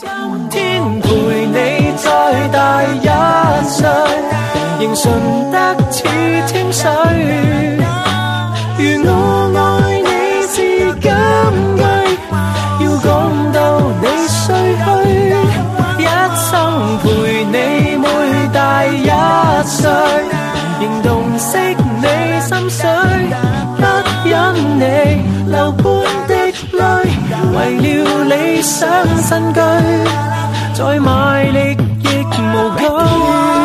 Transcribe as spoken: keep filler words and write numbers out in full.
天陪你再大一歲，仍純得似清水。如我愛你是金句，要講到你衰去，一生陪你每大一歲，仍洞悉你心水，不忍你流半滴淚，為了理想新居，再賣力亦無懼。